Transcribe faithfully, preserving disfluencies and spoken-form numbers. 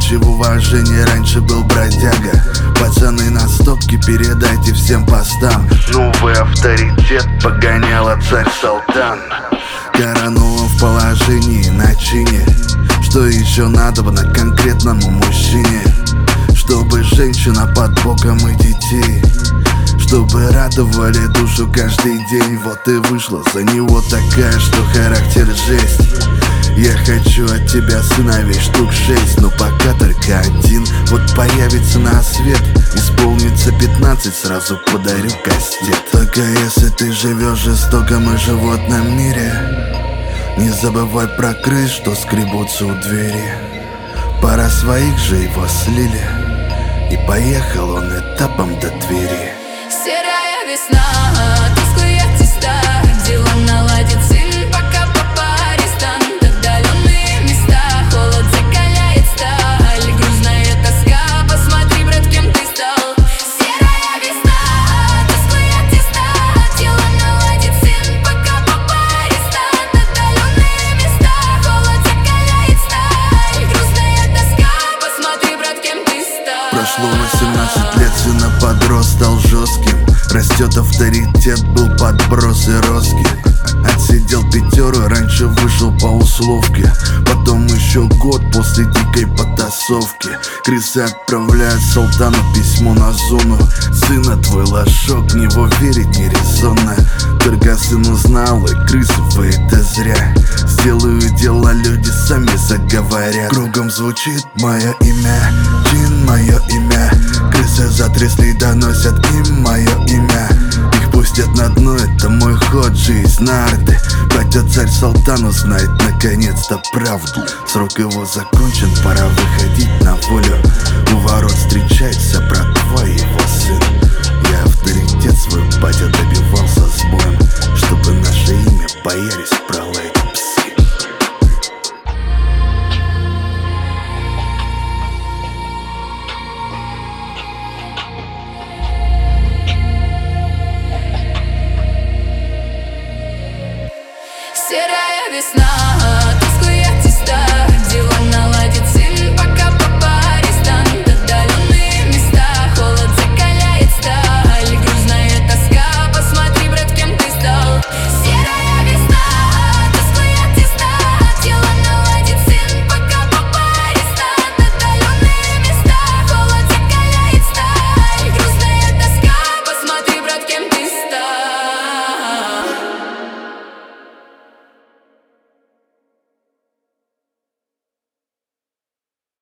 Будучи в уважении, раньше был бродяга. Пацаны на стопке, передайте всем постам. Новый авторитет погоняла царь-салтан. Коронован в положении на чине. Что еще надобно конкретному мужчине? Чтобы женщина под боком и детей, чтобы радовали душу каждый день. Вот и вышла за него такая, что характер жесть. Я хочу от тебя сыновей штук шесть, но пока только один. Вот появится на свет, исполнится пятнадцать, сразу подарю кастет. Только если ты живешь в жестоком и животном мире, не забывай про крыс, что скребутся у двери. Пара своих же его слили, и поехал он этапом до Твери. Серая весна, тусклые теста, дела наладит сын, пока папа арестант. Отдаленные места, холод закаляет сталь, грузная тоска, посмотри, брат, кем ты стал. Серая весна, тусклые теста, дела наладит сын, пока папа арестант. Отдаленные места, холод закаляет сталь, грузная тоска, посмотри, брат, кем ты стал. Прошло восемнадцать лет, сына подрос, стал жестким. Растет авторитет, был подброс и роски. Отсидел пятеру, раньше вышел по условке. Потом еще год после дикой потасовки. Крысы отправляют Салтану письмо на зону. Сына твой лошок, в него верить не резонно. Только сын узнал, и крысы вы это зря. Сделаю дела, люди сами заговорят. Кругом звучит мое имя, Джин мое имя. Крысы затрясли, доносят им мое имя. Их пустят на дно, это мой ход, жизнь нарты. Батя царь Салтан узнает наконец-то правду. Срок его закончен, пора выходить на волю. У ворот встречается брат твой, его сын. Я авторитет свой, батя, добивался с боем, чтобы наше имя боялись.